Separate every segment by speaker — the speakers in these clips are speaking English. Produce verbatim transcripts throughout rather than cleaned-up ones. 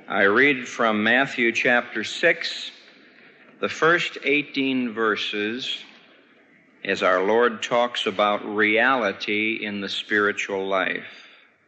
Speaker 1: I read from Matthew chapter six, the first eighteen verses, as our Lord talks about reality in the spiritual life.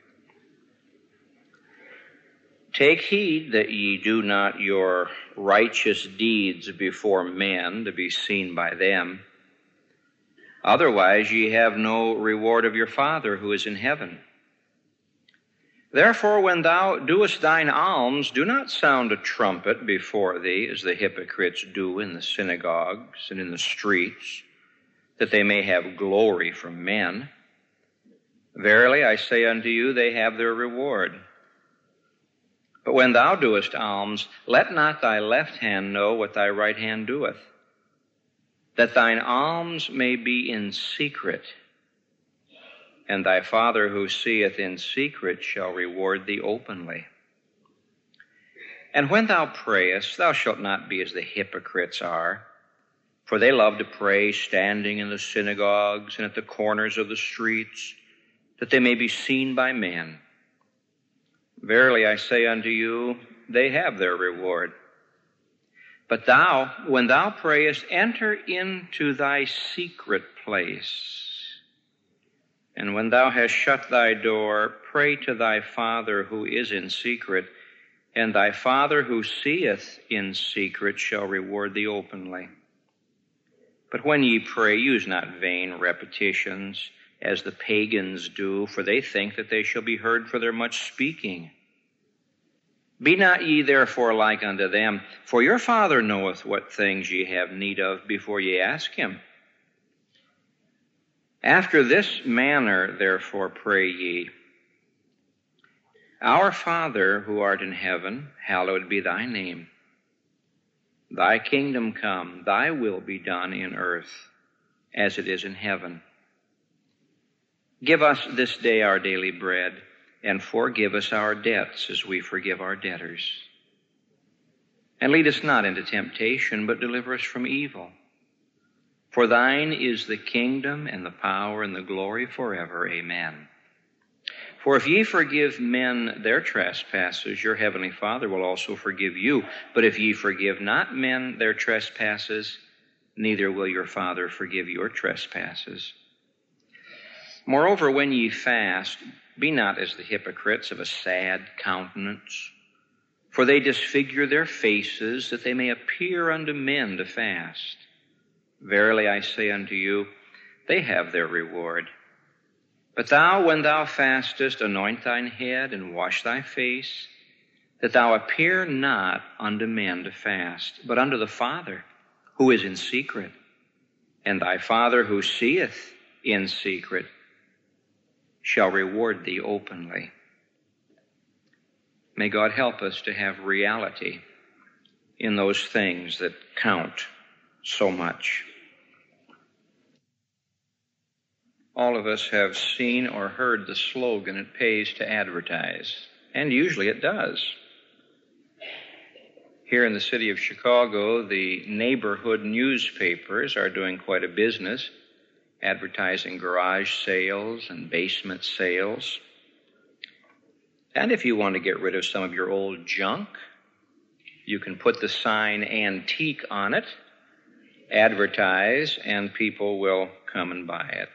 Speaker 1: Take heed that ye do not your righteous deeds before men to be seen by them. Otherwise ye have no reward of your Father who is in heaven. Therefore, when thou doest thine alms, do not sound a trumpet before thee, as the hypocrites do in the synagogues and in the streets, that they may have glory from men. Verily, I say unto you, they have their reward. But when thou doest alms, let not thy left hand know what thy right hand doeth, that thine alms may be in secret, and thy Father who seeth in secret shall reward thee openly. And when thou prayest, thou shalt not be as the hypocrites are, for they love to pray standing in the synagogues and at the corners of the streets, that they may be seen by men. Verily I say unto you, they have their reward. But thou, when thou prayest, enter into thy secret place. And when thou hast shut thy door, pray to thy Father who is in secret, and thy Father who seeth in secret shall reward thee openly. But when ye pray, use not vain repetitions, as the pagans do, for they think that they shall be heard for their much speaking. Be not ye therefore like unto them, for your Father knoweth what things ye have need of before ye ask him. After this manner, therefore, pray ye, Our Father who art in heaven, hallowed be thy name. Thy kingdom come, thy will be done in earth, as it is in heaven. Give us this day our daily bread, and forgive us our debts as we forgive our debtors. And lead us not into temptation, but deliver us from evil. For thine is the kingdom and the power and the glory forever. Amen. For if ye forgive men their trespasses, your heavenly Father will also forgive you. But if ye forgive not men their trespasses, neither will your Father forgive your trespasses. Moreover, when ye fast, be not as the hypocrites of a sad countenance, for they disfigure their faces, that they may appear unto men to fast. Verily I say unto you, they have their reward. But thou, when thou fastest, anoint thine head and wash thy face, that thou appear not unto men to fast, but unto the Father who is in secret. And thy Father who seeth in secret shall reward thee openly. May God help us to have reality in those things that count so much. All of us have seen or heard the slogan, it pays to advertise, and usually it does. Here in the city of Chicago, the neighborhood newspapers are doing quite a business, advertising garage sales and basement sales. And if you want to get rid of some of your old junk, you can put the sign antique on it, advertise, and people will come and buy it.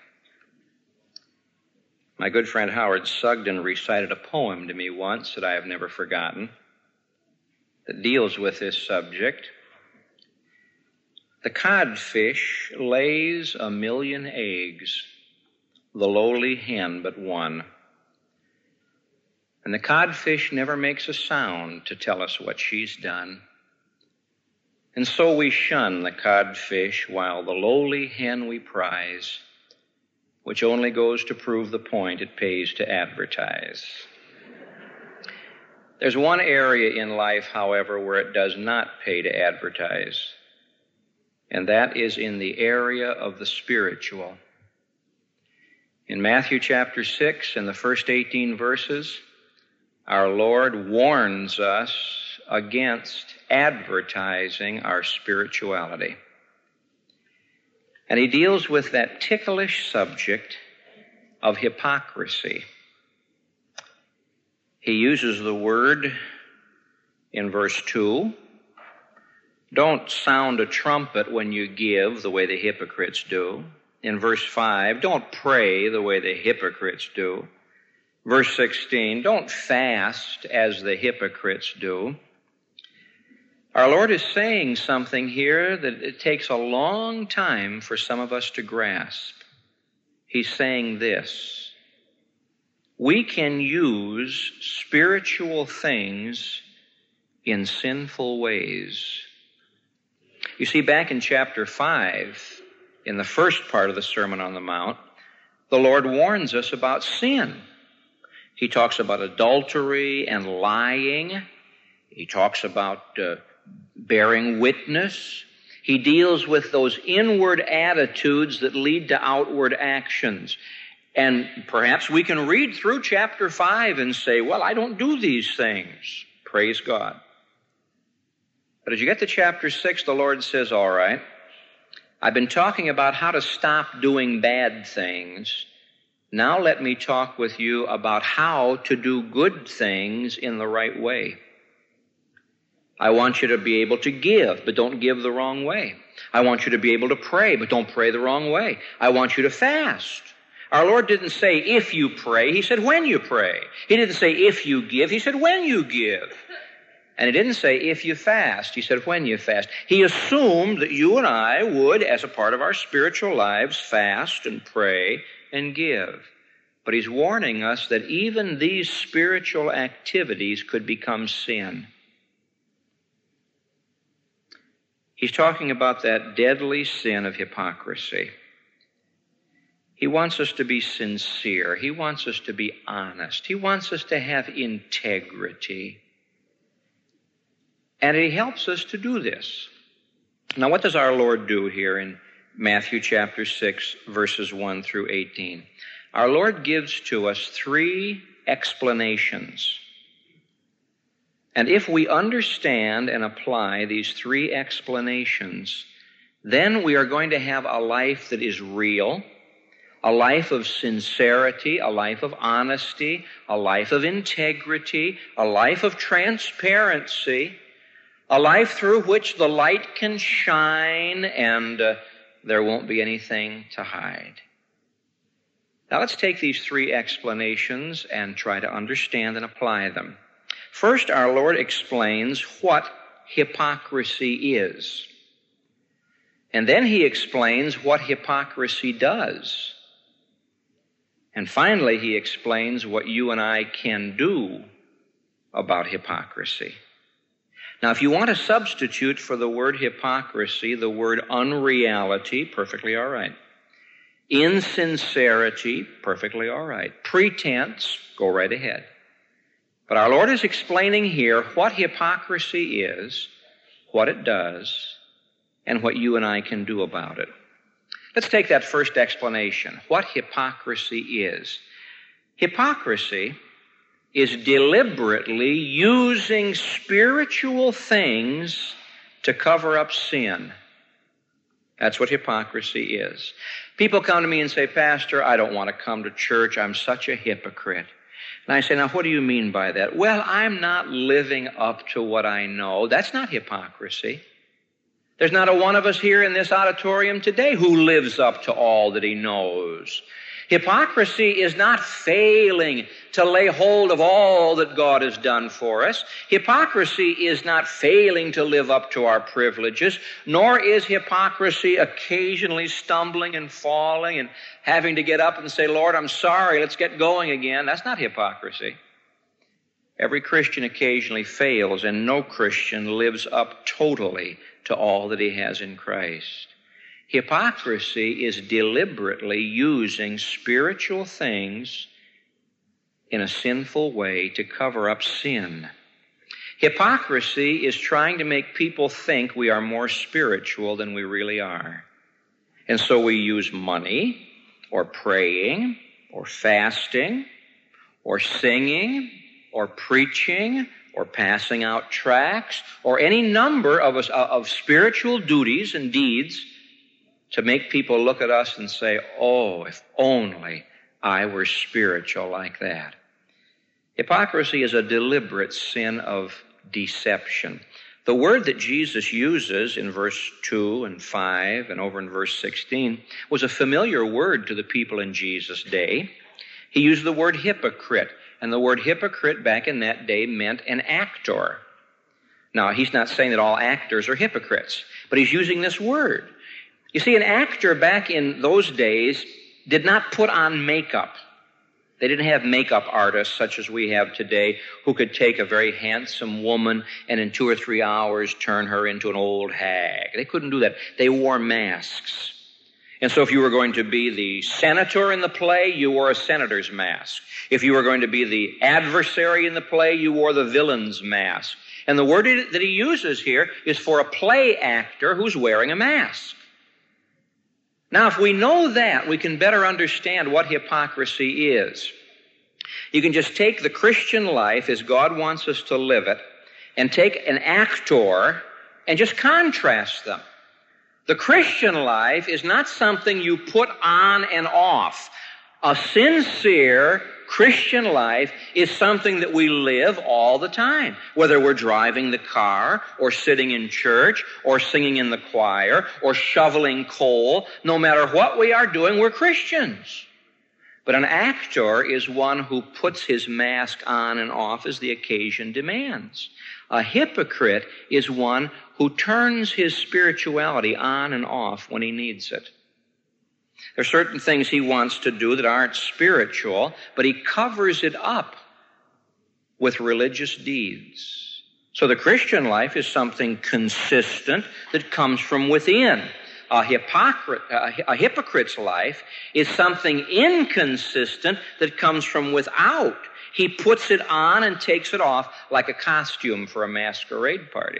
Speaker 1: My good friend Howard Sugden recited a poem to me once that I have never forgotten that deals with this subject. The codfish lays a million eggs, the lowly hen but one. And the codfish never makes a sound to tell us what she's done. And so we shun the codfish while the lowly hen we prize, which only goes to prove the point it pays to advertise. There's one area in life, however, where it does not pay to advertise, and that is in the area of the spiritual. In Matthew chapter six, in the first eighteen verses, our Lord warns us against advertising our spirituality. And he deals with that ticklish subject of hypocrisy. He uses the word in verse two. Don't sound a trumpet when you give the way the hypocrites do. In verse five, don't pray the way the hypocrites do. Verse sixteen, don't fast as the hypocrites do. Our Lord is saying something here that it takes a long time for some of us to grasp. He's saying this: we can use spiritual things in sinful ways. You see, back in chapter five, in the first part of the Sermon on the Mount, the Lord warns us about sin. He talks about adultery and lying. He talks about uh, bearing witness. He deals with those inward attitudes that lead to outward actions. And perhaps we can read through chapter five and say, well, I don't do these things. Praise God. But as you get to chapter six, the Lord says, all right, I've been talking about how to stop doing bad things. Now let me talk with you about how to do good things in the right way. I want you to be able to give, but don't give the wrong way. I want you to be able to pray, but don't pray the wrong way. I want you to fast. Our Lord didn't say if you pray, He said when you pray. He didn't say if you give, He said when you give. And He didn't say if you fast, He said when you fast. He assumed that you and I would, as a part of our spiritual lives, fast and pray and give. But He's warning us that even these spiritual activities could become sin. He's talking about that deadly sin of hypocrisy. He wants us to be sincere. He wants us to be honest. He wants us to have integrity. And He helps us to do this. Now, what does our Lord do here in Matthew chapter six, verses one through eighteen? Our Lord gives to us three explanations. And if we understand and apply these three explanations, then we are going to have a life that is real, a life of sincerity, a life of honesty, a life of integrity, a life of transparency, a life through which the light can shine and uh, there won't be anything to hide. Now let's take these three explanations and try to understand and apply them. First, our Lord explains what hypocrisy is. And then He explains what hypocrisy does. And finally, He explains what you and I can do about hypocrisy. Now, if you want to substitute for the word hypocrisy the word unreality, perfectly all right. Insincerity, perfectly all right. Pretense, go right ahead. But our Lord is explaining here what hypocrisy is, what it does, and what you and I can do about it. Let's take that first explanation, what hypocrisy is. Hypocrisy is deliberately using spiritual things to cover up sin. That's what hypocrisy is. People come to me and say, Pastor, I don't want to come to church. I'm such a hypocrite. And I say, now, what do you mean by that? Well, I'm not living up to what I know. That's not hypocrisy. There's not a one of us here in this auditorium today who lives up to all that he knows. Hypocrisy is not failing to lay hold of all that God has done for us. Hypocrisy is not failing to live up to our privileges, nor is hypocrisy occasionally stumbling and falling and having to get up and say, Lord, I'm sorry, let's get going again. That's not hypocrisy. Every Christian occasionally fails, and no Christian lives up totally to all that he has in Christ. Hypocrisy is deliberately using spiritual things in a sinful way to cover up sin. Hypocrisy is trying to make people think we are more spiritual than we really are. And so we use money, or praying, or fasting, or singing, or preaching, or passing out tracts, or any number of, us, of spiritual duties and deeds to make people look at us and say, oh, if only I were spiritual like that. Hypocrisy is a deliberate sin of deception. The word that Jesus uses in verse two and five and over in verse sixteen was a familiar word to the people in Jesus' day. He used the word hypocrite, and the word hypocrite back in that day meant an actor. Now, he's not saying that all actors are hypocrites, but he's using this word. You see, an actor back in those days did not put on makeup. They didn't have makeup artists such as we have today who could take a very handsome woman and in two or three hours turn her into an old hag. They couldn't do that. They wore masks. And so if you were going to be the senator in the play, you wore a senator's mask. If you were going to be the adversary in the play, you wore the villain's mask. And the word that he uses here is for a play actor who's wearing a mask. Now, if we know that, we can better understand what hypocrisy is. You can just take the Christian life as God wants us to live it and take an actor and just contrast them. The Christian life is not something you put on and off. A sincere Christian life is something that we live all the time, whether we're driving the car or sitting in church or singing in the choir or shoveling coal. No matter what we are doing, we're Christians. But an actor is one who puts his mask on and off as the occasion demands. A hypocrite is one who turns his spirituality on and off when he needs it. There are certain things he wants to do that aren't spiritual, but he covers it up with religious deeds. So the Christian life is something consistent that comes from within. A, hypocrite, a hypocrite's life is something inconsistent that comes from without. He puts it on and takes it off like a costume for a masquerade party.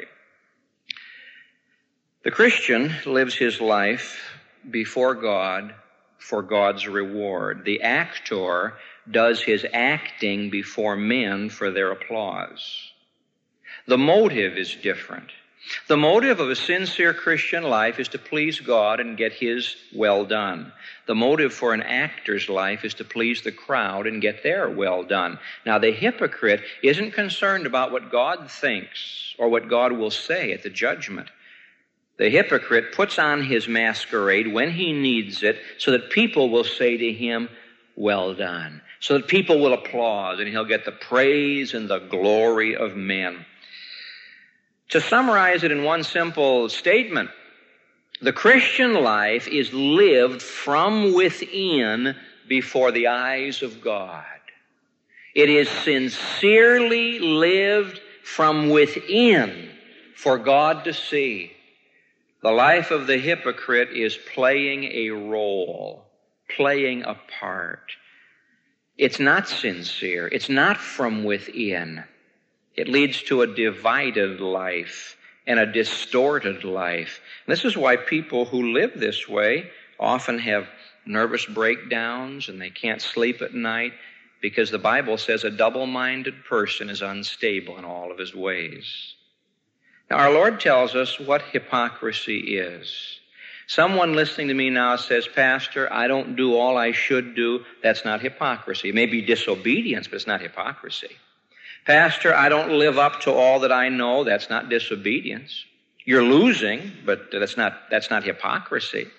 Speaker 1: The Christian lives his life before God for God's reward. The actor does his acting before men for their applause. The motive is different. The motive of a sincere Christian life is to please God and get his well done. The motive for an actor's life is to please the crowd and get their well done. Now, the hypocrite isn't concerned about what God thinks or what God will say at the judgment. The hypocrite puts on his masquerade when he needs it so that people will say to him, well done. So that people will applaud and he'll get the praise and the glory of men. To summarize it in one simple statement, the Christian life is lived from within before the eyes of God. It is sincerely lived from within for God to see. The life of the hypocrite is playing a role, playing a part. It's not sincere. It's not from within. It leads to a divided life and a distorted life. And this is why people who live this way often have nervous breakdowns and they can't sleep at night, because the Bible says a double-minded person is unstable in all of his ways. Now, our Lord tells us what hypocrisy is. Someone listening to me now says, Pastor, I don't do all I should do. That's not hypocrisy. It may be disobedience, but it's not hypocrisy. Pastor, I don't live up to all that I know. That's not disobedience. You're losing, but that's not, that's not hypocrisy.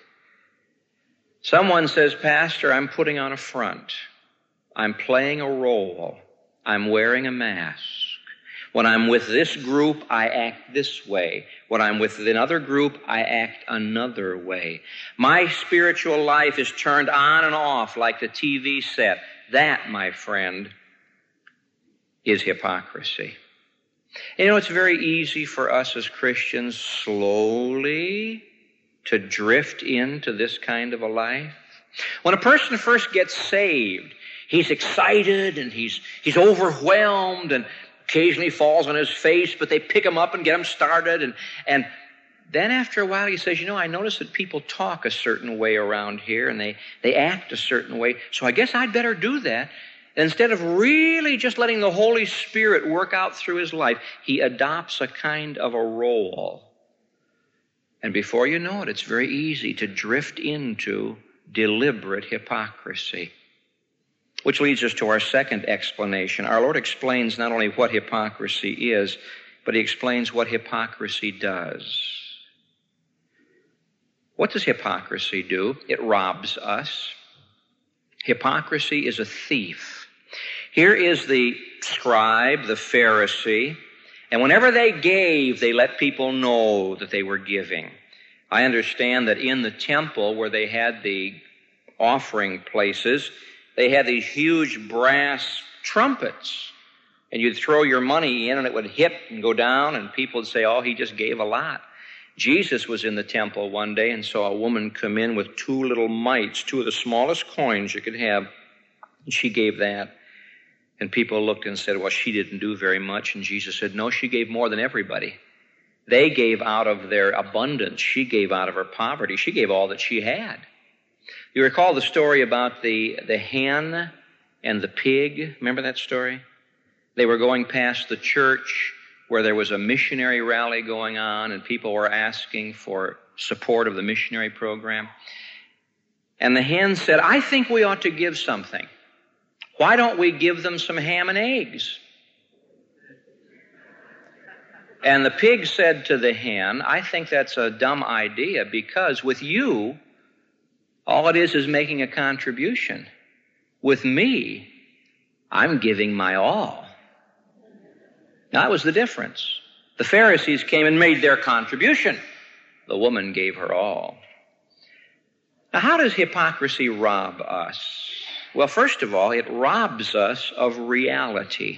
Speaker 1: Someone says, Pastor, I'm putting on a front. I'm playing a role. I'm wearing a mask. When I'm with this group, I act this way. When I'm with another group, I act another way. My spiritual life is turned on and off like the T V set. That, my friend, is hypocrisy. And you know, it's very easy for us as Christians slowly to drift into this kind of a life. When a person first gets saved, he's excited and he's he's overwhelmed and occasionally falls on his face, but they pick him up and get him started. And, and then after a while he says, you know, I notice that people talk a certain way around here and they, they act a certain way, so I guess I'd better do that. And instead of really just letting the Holy Spirit work out through his life, he adopts a kind of a role. And before you know it, it's very easy to drift into deliberate hypocrisy. Which leads us to our second explanation. Our Lord explains not only what hypocrisy is, but he explains what hypocrisy does. What does hypocrisy do? It robs us. Hypocrisy is a thief. Here is the scribe, the Pharisee, and whenever they gave, they let people know that they were giving. I understand that in the temple where they had the offering places, they had these huge brass trumpets. And you'd throw your money in and it would hit and go down, and people would say, oh, he just gave a lot. Jesus was in the temple one day and saw a woman come in with two little mites, two of the smallest coins you could have, and she gave that. And people looked and said, well, she didn't do very much. And Jesus said, no, she gave more than everybody. They gave out of their abundance. She gave out of her poverty. She gave all that she had. You recall the story about the, the hen and the pig? Remember that story? They were going past the church where there was a missionary rally going on, and people were asking for support of the missionary program. And the hen said, I think we ought to give something. Why don't we give them some ham and eggs? And the pig said to the hen, I think that's a dumb idea, because with you, all it is is making a contribution. With me, I'm giving my all. That was the difference. The Pharisees came and made their contribution. The woman gave her all. Now, how does hypocrisy rob us? Well, first of all, it robs us of reality.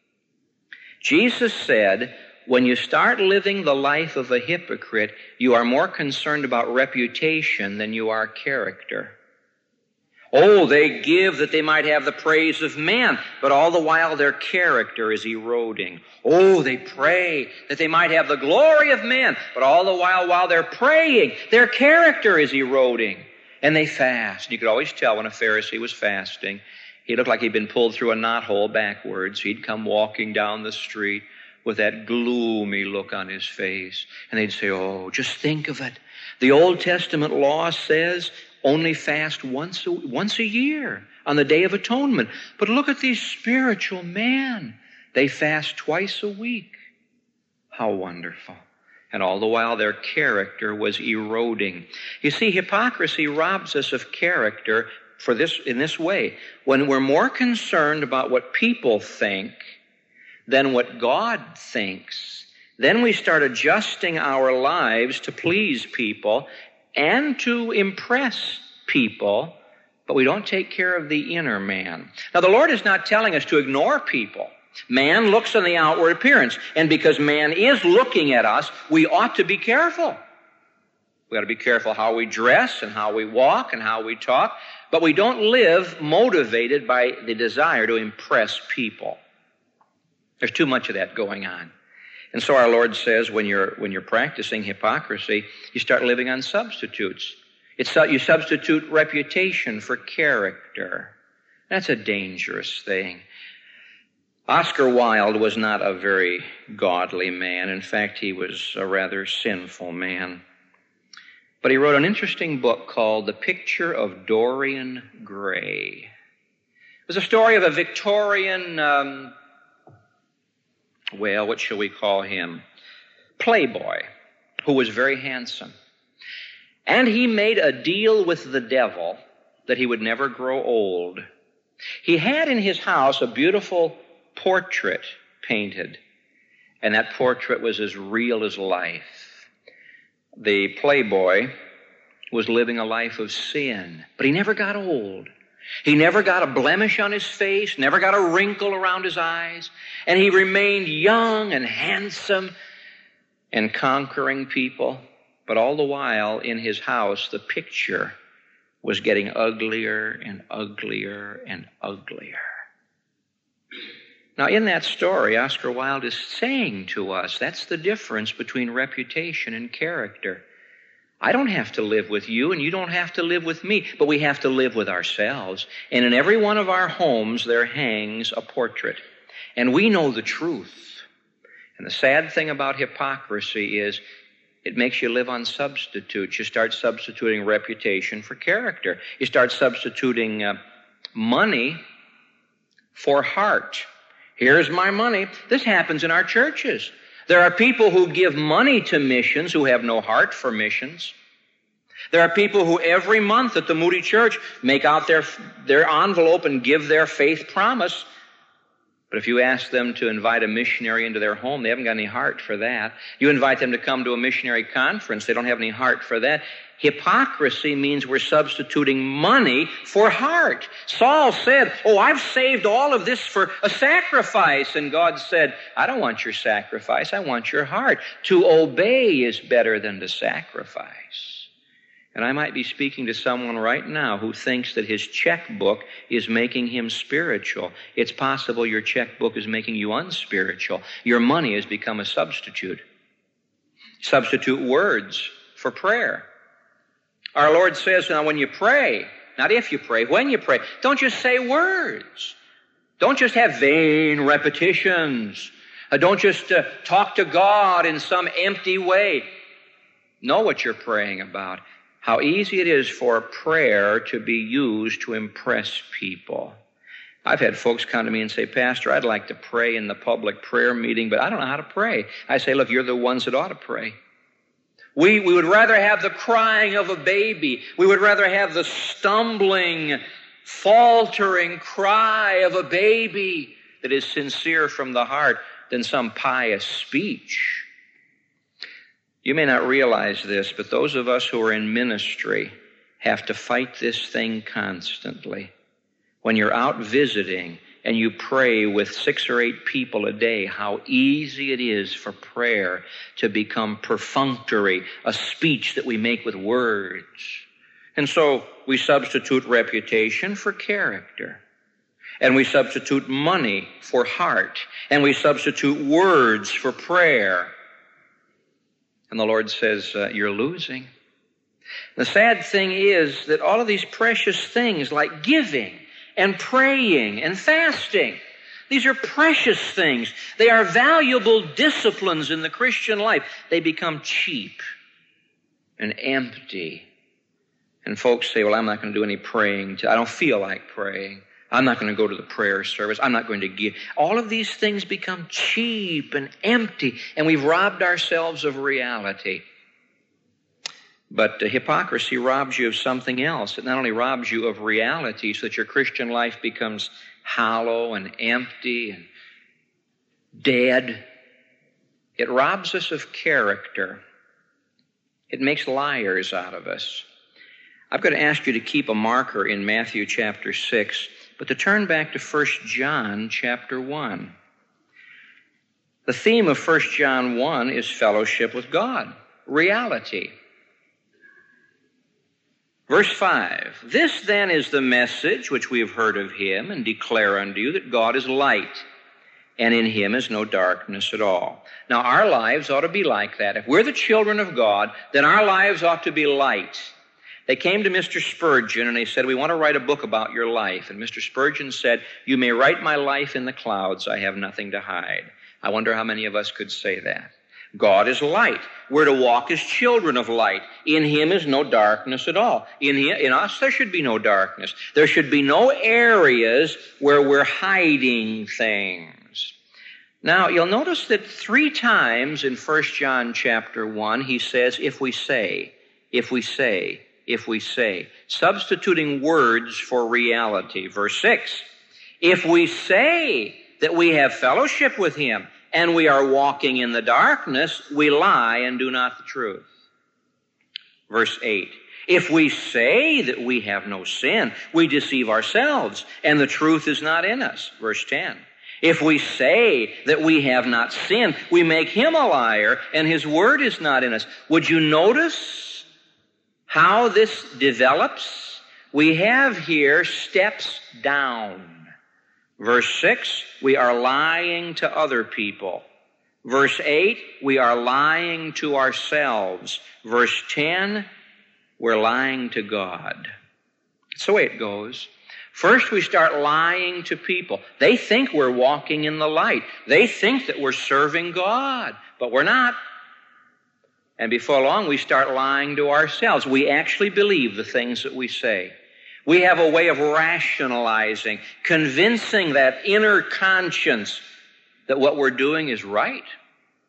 Speaker 1: Jesus said, when you start living the life of a hypocrite, you are more concerned about reputation than you are character. Oh, they give that they might have the praise of men, but all the while their character is eroding. Oh, they pray that they might have the glory of men, but all the while, while they're praying, their character is eroding. And they fast. You could always tell when a Pharisee was fasting. He looked like he'd been pulled through a knothole backwards. He'd come walking down the street with that gloomy look on his face. And they'd say, oh, just think of it. The Old Testament law says only fast once a, once a year on the Day of Atonement. But look at these spiritual men. They fast twice a week. How wonderful. And all the while their character was eroding. You see, hypocrisy robs us of character for this in this way. When we're more concerned about what people think than what God thinks, then we start adjusting our lives to please people and to impress people, but we don't take care of the inner man. Now, the Lord is not telling us to ignore people. Man looks on the outward appearance, and because man is looking at us, we ought to be careful. We ought to be careful how we dress and how we walk and how we talk, but we don't live motivated by the desire to impress people. There's too much of that going on. And so our Lord says when you're when you're practicing hypocrisy, you start living on substitutes. It's you substitute reputation for character. That's a dangerous thing. Oscar Wilde was not a very godly man. In fact, he was a rather sinful man. But he wrote an interesting book called The Picture of Dorian Gray. It was a story of a Victorian, um, well, what shall we call him? Playboy, who was very handsome. And he made a deal with the devil that he would never grow old. He had in his house a beautiful portrait painted, and that portrait was as real as life. The playboy was living a life of sin, but he never got old. He never got a blemish on his face, never got a wrinkle around his eyes, and he remained young and handsome and conquering people. But all the while in his house, the picture was getting uglier and uglier and uglier. Now, in that story, Oscar Wilde is saying to us, that's the difference between reputation and character. I don't have to live with you, and you don't have to live with me, but we have to live with ourselves. And in every one of our homes, there hangs a portrait. And we know the truth. And the sad thing about hypocrisy is it makes you live on substitutes. You start substituting reputation for character. You start substituting uh, money for heart. Here's my money. This happens in our churches. There are people who give money to missions who have no heart for missions. There are people who every month at the Moody Church make out their, their envelope and give their faith promise. But if you ask them to invite a missionary into their home, they haven't got any heart for that. You invite them to come to a missionary conference, they don't have any heart for that. Hypocrisy means we're substituting money for heart. Saul said, oh, I've saved all of this for a sacrifice. And God said, I don't want your sacrifice, I want your heart. To obey is better than to sacrifice. And I might be speaking to someone right now who thinks that his checkbook is making him spiritual. It's possible your checkbook is making you unspiritual. Your money has become a substitute. Substitute words for prayer. Our Lord says, now when you pray, not if you pray, when you pray, don't just say words. Don't just have vain repetitions. Uh, don't just uh, talk to God in some empty way. Know what you're praying about. How easy it is for prayer to be used to impress people. I've had folks come to me and say, Pastor, I'd like to pray in the public prayer meeting, but I don't know how to pray. I say, look, you're the ones that ought to pray. We, we would rather have the crying of a baby. We would rather have the stumbling, faltering cry of a baby that is sincere from the heart than some pious speech. You may not realize this, but those of us who are in ministry have to fight this thing constantly. When you're out visiting and you pray with six or eight people a day, how easy it is for prayer to become perfunctory, a speech that we make with words. And so we substitute reputation for character. And we substitute money for heart. And we substitute words for prayer. And the Lord says, uh, you're losing. The sad thing is that all of these precious things like giving and praying and fasting, these are precious things. They are valuable disciplines in the Christian life. They become cheap and empty. And folks say, well, I'm not going to do any praying. I don't feel like praying. I'm not going to go to the prayer service. I'm not going to give. All of these things become cheap and empty, and we've robbed ourselves of reality. But uh, hypocrisy robs you of something else. It not only robs you of reality so that your Christian life becomes hollow and empty and dead. It robs us of character. It makes liars out of us. I'm going to ask you to keep a marker in Matthew chapter six, but to turn back to First John chapter one. The theme of First John one is fellowship with God, reality. Verse five, this then is the message which we have heard of him and declare unto you, that God is light, and in him is no darkness at all. Now our lives ought to be like that. If we're the children of God, then our lives ought to be light. They came to Mister Spurgeon and they said, we want to write a book about your life. And Mister Spurgeon said, you may write my life in the clouds. I have nothing to hide. I wonder how many of us could say that. God is light. We're to walk as children of light. In him is no darkness at all. In, him, in us, there should be no darkness. There should be no areas where we're hiding things. Now, you'll notice that three times in First John chapter one, he says, if we say, if we say, if we say, substituting words for reality. Verse six, if we say that we have fellowship with him and we are walking in the darkness, we lie and do not the truth. Verse eight, if we say that we have no sin, we deceive ourselves and the truth is not in us. Verse ten, if we say that we have not sinned, we make him a liar and his word is not in us. Would you notice how this develops? We have here steps down. Verse six, we are lying to other people. Verse eight, we are lying to ourselves. Verse ten, we're lying to God. That's the way it goes. First, we start lying to people. They think we're walking in the light. They think that we're serving God, but we're not. And before long, we start lying to ourselves. We actually believe the things that we say. We have a way of rationalizing, convincing that inner conscience that what we're doing is right.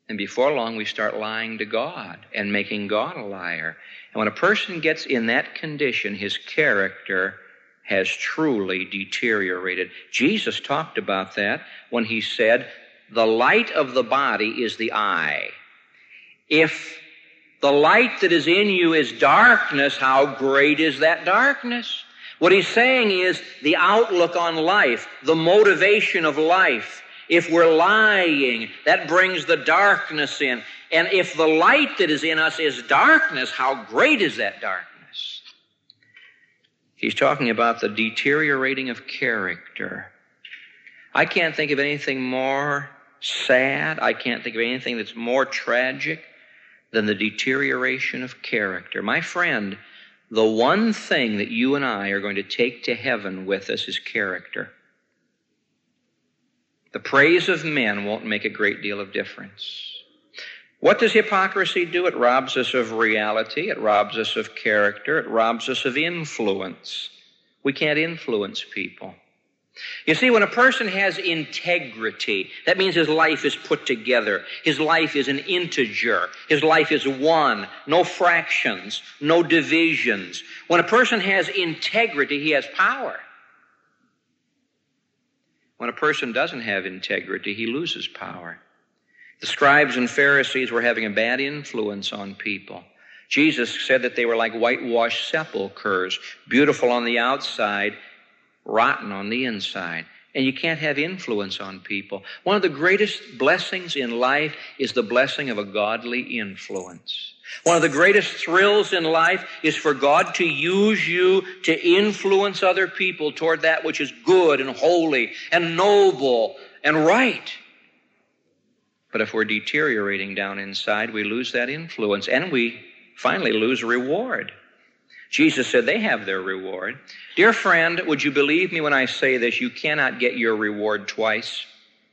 Speaker 1: And before long, we start lying to God and making God a liar. And when a person gets in that condition, his character has truly deteriorated. Jesus talked about that when he said, the light of the body is the eye. If the light that is in you is darkness, how great is that darkness? What he's saying is the outlook on life, the motivation of life. If we're lying, that brings the darkness in. And if the light that is in us is darkness, how great is that darkness? He's talking about the deteriorating of character. I can't think of anything more sad. I can't think of anything that's more tragic than the deterioration of character. My friend, the one thing that you and I are going to take to heaven with us is character. The praise of men won't make a great deal of difference. What does hypocrisy do? It robs us of reality. It robs us of character. It robs us of influence. We can't influence people. You see, when a person has integrity, that means his life is put together. His life is an integer. His life is one. No fractions. No divisions. When a person has integrity, he has power. When a person doesn't have integrity, he loses power. The scribes and Pharisees were having a bad influence on people. Jesus said that they were like whitewashed sepulchres, beautiful on the outside, rotten on the inside. And you can't have influence on people. One of the greatest blessings in life is the blessing of a godly influence. One of the greatest thrills in life is for God to use you to influence other people toward that which is good and holy and noble and right. But if we're deteriorating down inside, we lose that influence, and we finally lose reward. Jesus said they have their reward. Dear friend, would you believe me when I say this? You cannot get your reward twice.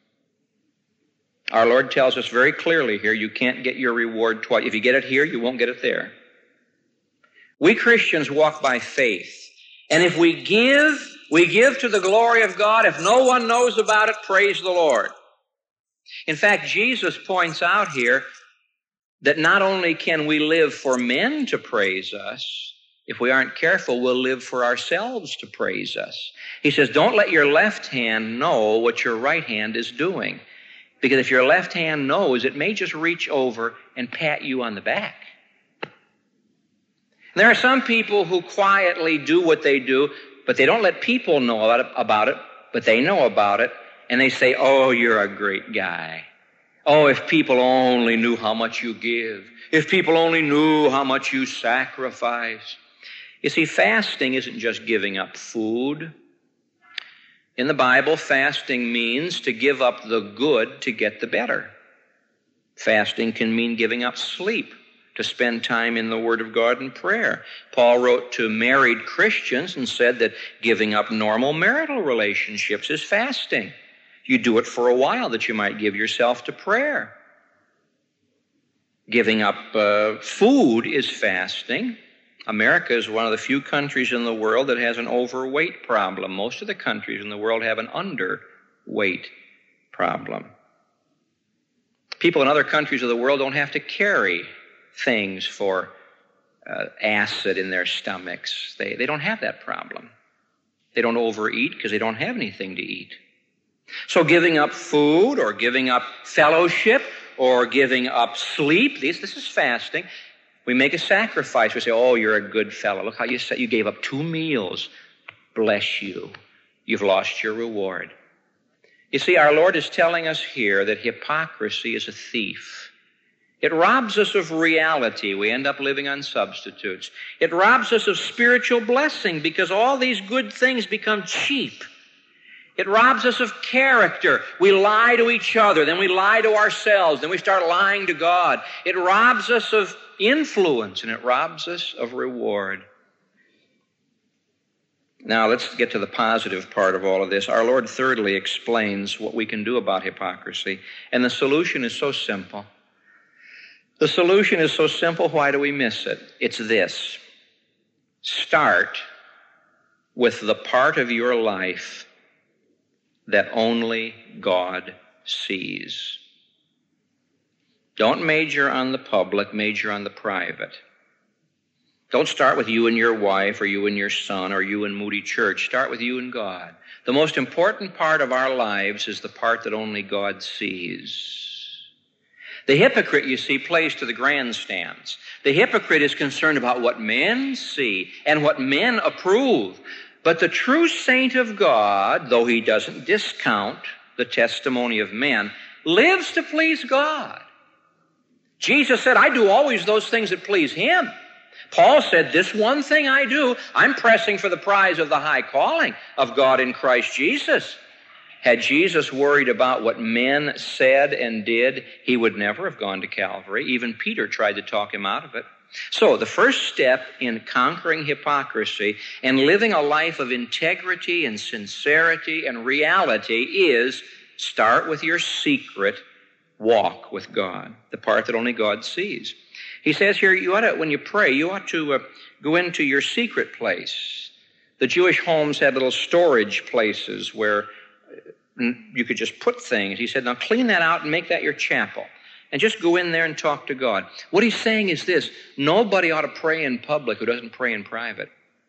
Speaker 1: Our Lord tells us very clearly here, you can't get your reward twice. If you get it here, you won't get it there. We Christians walk by faith. And if we give, we give to the glory of God. If no one knows about it, praise the Lord. In fact, Jesus points out here that not only can we live for men to praise us, if we aren't careful, we'll live for ourselves to praise us. He says, don't let your left hand know what your right hand is doing. Because if your left hand knows, it may just reach over and pat you on the back. And there are some people who quietly do what they do, but they don't let people know about it, about it, but they know about it, and they say, oh, you're a great guy. Oh, if people only knew how much you give. If people only knew how much you sacrifice. You see, fasting isn't just giving up food. In the Bible, fasting means to give up the good to get the better. Fasting can mean giving up sleep to spend time in the Word of God and prayer. Paul wrote to married Christians and said that giving up normal marital relationships is fasting. You do it for a while that you might give yourself to prayer. Giving up uh, food is fasting. America is one of the few countries in the world that has an overweight problem. Most of the countries in the world have an underweight problem. People in other countries of the world don't have to carry things for uh, acid in their stomachs. They, they don't have that problem. They don't overeat because they don't have anything to eat. So giving up food or giving up fellowship or giving up sleep, this, this is fasting. We make a sacrifice. We say, oh, you're a good fellow. Look how you said you gave up two meals. Bless you. You've lost your reward. You see, our Lord is telling us here that hypocrisy is a thief. It robs us of reality. We end up living on substitutes. It robs us of spiritual blessing because all these good things become cheap. It robs us of character. We lie to each other, then we lie to ourselves, then we start lying to God. It robs us of influence, and it robs us of reward. Now, let's get to the positive part of all of this. Our Lord thirdly explains what we can do about hypocrisy, and the solution is so simple. The solution is so simple, why do we miss it? It's this. Start with the part of your life that only God sees. Don't major on the public, major on the private. Don't start with you and your wife or you and your son or you and Moody Church. Start with you and God. The most important part of our lives is the part that only God sees. The hypocrite, you see, plays to the grandstands. The hypocrite is concerned about what men see and what men approve. But the true saint of God, though he doesn't discount the testimony of men, lives to please God. Jesus said, I do always those things that please Him. Paul said, this one thing I do, I'm pressing for the prize of the high calling of God in Christ Jesus. Had Jesus worried about what men said and did, he would never have gone to Calvary. Even Peter tried to talk him out of it. So the first step in conquering hypocrisy and living a life of integrity and sincerity and reality is start with your secret walk with God, the part that only God sees. He says here, you ought to, when you pray, you ought to uh, go into your secret place. The Jewish homes had little storage places where you could just put things. He said, now clean that out and make that your chapel. And just go in there and talk to God. What he's saying is this: nobody ought to pray in public who doesn't pray in private.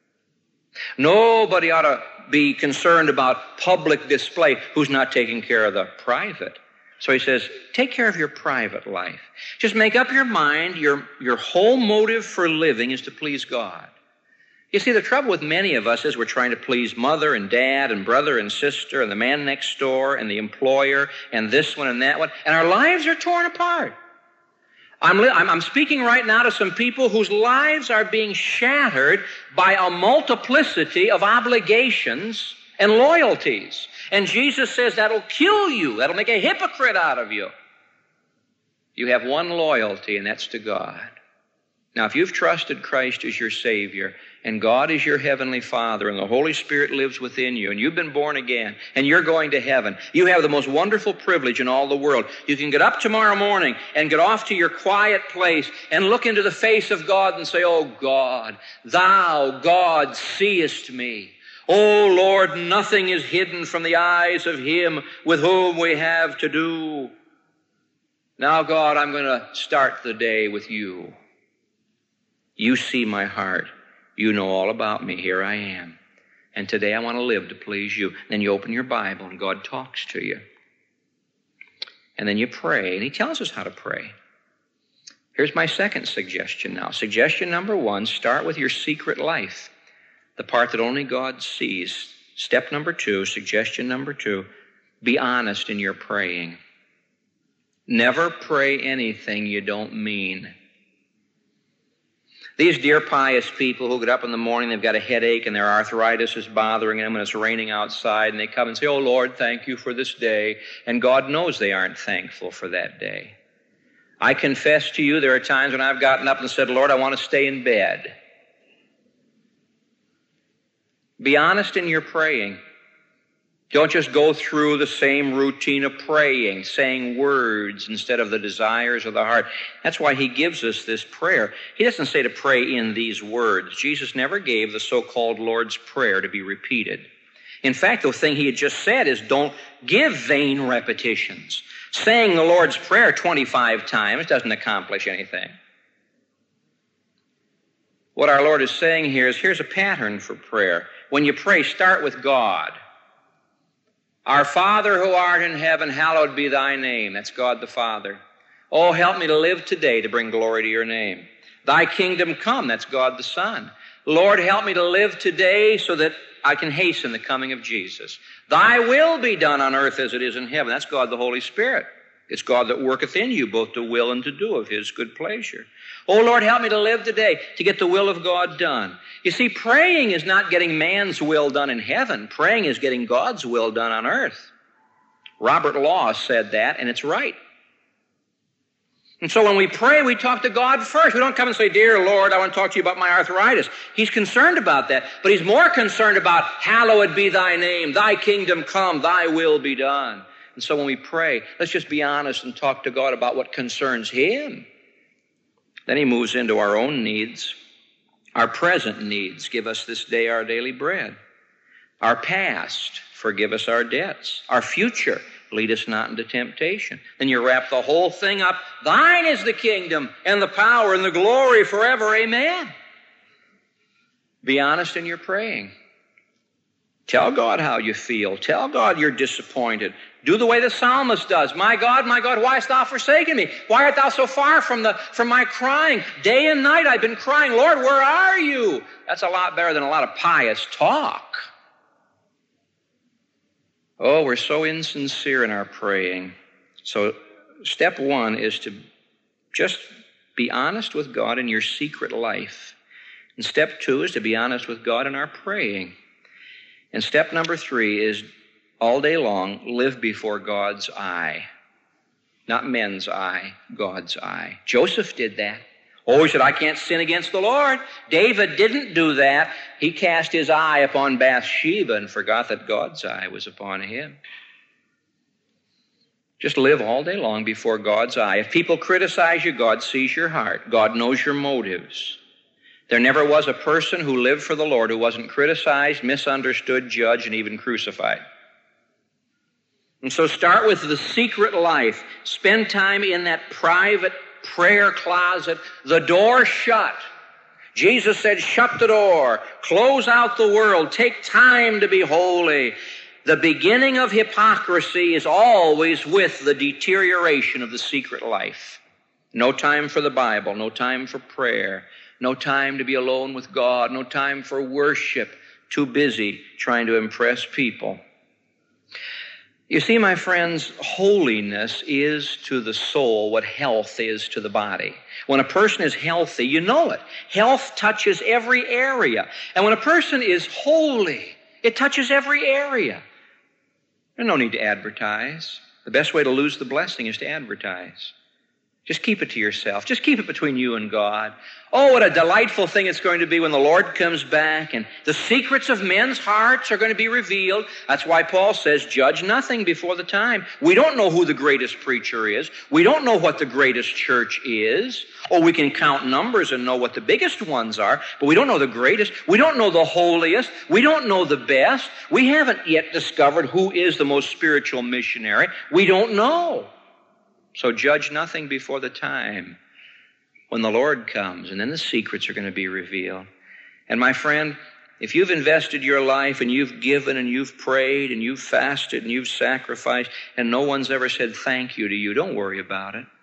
Speaker 1: Nobody ought to be concerned about public display who's not taking care of the private. So he says, take care of your private life. Just make up your mind, your, your whole motive for living is to please God. You see, the trouble with many of us is we're trying to please mother and dad and brother and sister and the man next door and the employer and this one and that one, and our lives are torn apart. I'm, li- I'm, I'm speaking right now to some people whose lives are being shattered by a multiplicity of obligations and loyalties. And Jesus says that'll kill you. That'll make a hypocrite out of you. You have one loyalty, and that's to God. Now, if you've trusted Christ as your Savior, and God is your Heavenly Father, and the Holy Spirit lives within you, and you've been born again, and you're going to heaven, you have the most wonderful privilege in all the world. You can get up tomorrow morning and get off to your quiet place and look into the face of God and say, oh God, Thou, God, seest me. Oh Lord, nothing is hidden from the eyes of Him with whom we have to do. Now, God, I'm going to start the day with You. You see my heart. You know all about me. Here I am. And today I want to live to please You. Then you open your Bible and God talks to you. And then you pray, and He tells us how to pray. Here's my second suggestion now. Suggestion number one, start with your secret life, the part that only God sees. Step number two, suggestion number two, be honest in your praying. Never pray anything you don't mean. These dear pious people who get up in the morning, they've got a headache and their arthritis is bothering them and it's raining outside, and they come and say, oh Lord, thank You for this day. And God knows they aren't thankful for that day. I confess to you, there are times when I've gotten up and said, Lord, I want to stay in bed. Be honest in your praying. Don't just go through the same routine of praying, saying words instead of the desires of the heart. That's why He gives us this prayer. He doesn't say to pray in these words. Jesus never gave the so-called Lord's Prayer to be repeated. In fact, the thing He had just said is don't give vain repetitions. Saying the Lord's Prayer twenty-five times doesn't accomplish anything. What our Lord is saying here is here's a pattern for prayer. When you pray, start with God. Our Father who art in heaven, hallowed be Thy name. That's God the Father. Oh, help me to live today to bring glory to Your name. Thy kingdom come. That's God the Son. Lord, help me to live today so that I can hasten the coming of Jesus. Thy will be done on earth as it is in heaven. That's God the Holy Spirit. It's God that worketh in you both to will and to do of His good pleasure. Oh, Lord, help me to live today to get the will of God done. You see, praying is not getting man's will done in heaven. Praying is getting God's will done on earth. Robert Law said that, and it's right. And so when we pray, we talk to God first. We don't come and say, dear Lord, I want to talk to You about my arthritis. He's concerned about that, but He's more concerned about, hallowed be Thy name, Thy kingdom come, Thy will be done. And so when we pray, let's just be honest and talk to God about what concerns Him. Then He moves into our own needs. Our present needs, give us this day our daily bread. Our past, forgive us our debts. Our future, lead us not into temptation. Then you wrap the whole thing up. Thine is the kingdom and the power and the glory forever. Amen. Be honest in your praying. Tell God how you feel. Tell God you're disappointed. Do the way the psalmist does. My God, my God, why hast thou forsaken me? Why art thou so far from the from my crying? Day and night I've been crying, Lord, where are you? That's a lot better than a lot of pious talk. Oh, we're so insincere in our praying. So step one is to just be honest with God in your secret life. And step two is to be honest with God in our praying. And step number three is all day long, live before God's eye. Not men's eye, God's eye. Joseph did that. Oh, he said, I can't sin against the Lord. David didn't do that. He cast his eye upon Bathsheba and forgot that God's eye was upon him. Just live all day long before God's eye. If people criticize you, God sees your heart. God knows your motives. There never was a person who lived for the Lord who wasn't criticized, misunderstood, judged, and even crucified. And so start with the secret life. Spend time in that private prayer closet, the door shut. Jesus said, shut the door, close out the world, take time to be holy. The beginning of hypocrisy is always with the deterioration of the secret life. No time for the Bible, no time for prayer, no time to be alone with God, no time for worship, too busy trying to impress people. You see, my friends, holiness is to the soul what health is to the body. When a person is healthy, you know it. Health touches every area. And when a person is holy, it touches every area. There's no need to advertise. The best way to lose the blessing is to advertise. Just keep it to yourself. Just keep it between you and God. Oh, what a delightful thing it's going to be when the Lord comes back and the secrets of men's hearts are going to be revealed. That's why Paul says, judge nothing before the time. We don't know who the greatest preacher is. We don't know what the greatest church is. Oh, we can count numbers and know what the biggest ones are, but we don't know the greatest. We don't know the holiest. We don't know the best. We haven't yet discovered who is the most spiritual missionary. We don't know. So judge nothing before the time when the Lord comes, and then the secrets are going to be revealed. And my friend, if you've invested your life and you've given and you've prayed and you've fasted and you've sacrificed and no one's ever said thank you to you, don't worry about it.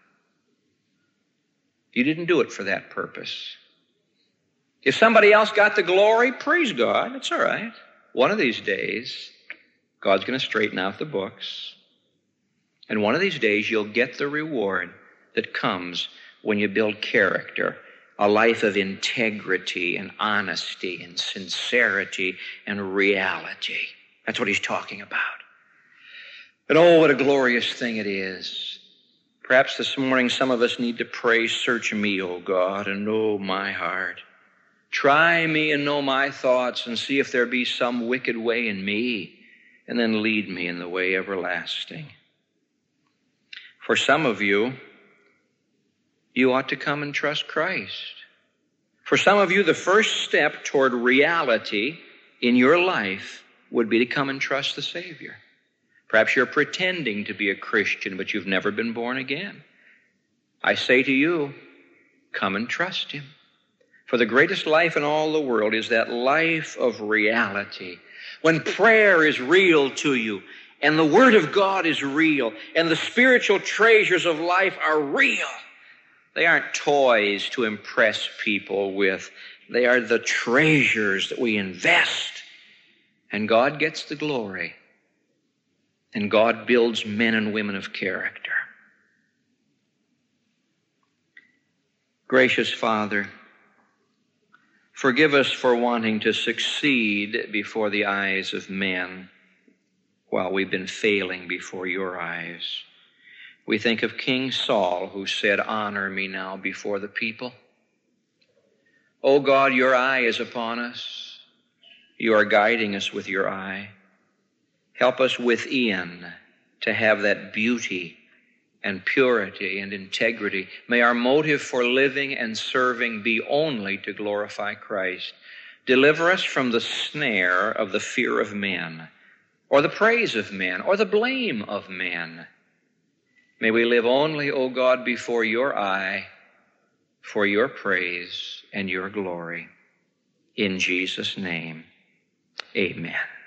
Speaker 1: You didn't do it for that purpose. If somebody else got the glory, praise God. It's all right. One of these days, God's going to straighten out the books. And one of these days, you'll get the reward that comes when you build character, a life of integrity and honesty and sincerity and reality. That's what he's talking about. And oh, what a glorious thing it is. Perhaps this morning some of us need to pray, search me, O God, and know my heart. Try me and know my thoughts and see if there be some wicked way in me, and then lead me in the way everlasting. For some of you, you ought to come and trust Christ. For some of you, the first step toward reality in your life would be to come and trust the Savior. Perhaps you're pretending to be a Christian, but you've never been born again. I say to you, come and trust Him. For the greatest life in all the world is that life of reality. When prayer is real to you, and the Word of God is real, and the spiritual treasures of life are real. They aren't toys to impress people with. They are the treasures that we invest. And God gets the glory. And God builds men and women of character. Gracious Father, forgive us for wanting to succeed before the eyes of men, while we've been failing before your eyes. We think of King Saul, who said, honor me now before the people. Oh God, your eye is upon us. You are guiding us with your eye. Help us within to have that beauty and purity and integrity. May our motive for living and serving be only to glorify Christ. Deliver us from the snare of the fear of men. or the praise of men, or the blame of men. May we live only, O God, before your eye, for your praise and your glory. In Jesus' name, amen.